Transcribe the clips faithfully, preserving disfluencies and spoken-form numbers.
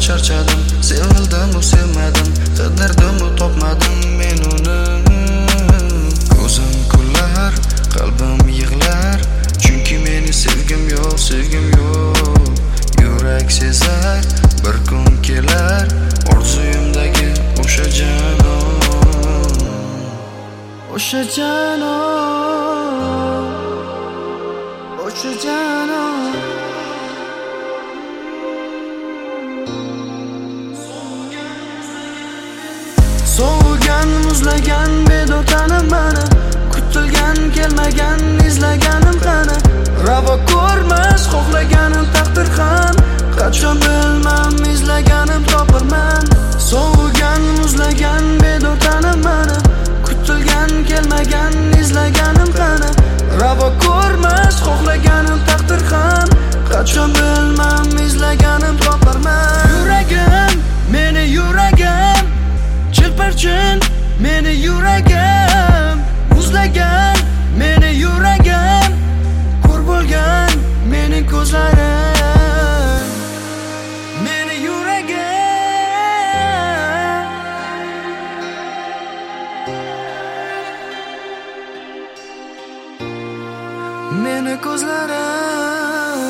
charchadim, sevildim-u sevmadim, qidirdim-u topmadim men uni. Ko'zim kullar, qalbim yig'lar, chunki meni sevgim yo'q, sevgim yo'q. Yurak sezar, bir kun kelar, orzuyimdagi o'sha janon, o'sha janon, o'sha janon. Sovigan, muzlagan bedotanim mani, kutilgan, kelmagan, izlaganim qani. Ravo ko'rmas, xohlaganim taqdir ham, qachon bilmam, izlaganim topilman. Sovigan, muzlagan bedotanim mani, kutilgan, kelmagan, izlaganim qani. Ravo ko'rmas, xohlaganim taqdir ham, qachon bilmam, izlaganim topilman. Yuragim, meni yuragim, chilparchin meni yuragim, muzlagan meni yuragim, ko'r bo'lgan meni ko'zlarim, meni yuragim, meni ko'zlarim,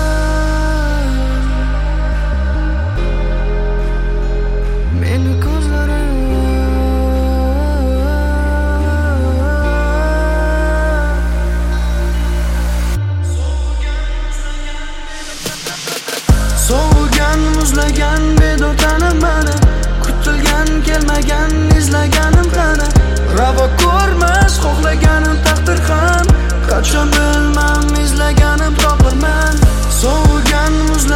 meni ko'zlarim. Sovigan, muzlagan bedotanim mani, kutilgan, kelmagan, izlaganim qani. Ravo ko'rmas, xohlaganim taqdir ham, qachon bilmam, izlaganim topilman. Sovigan,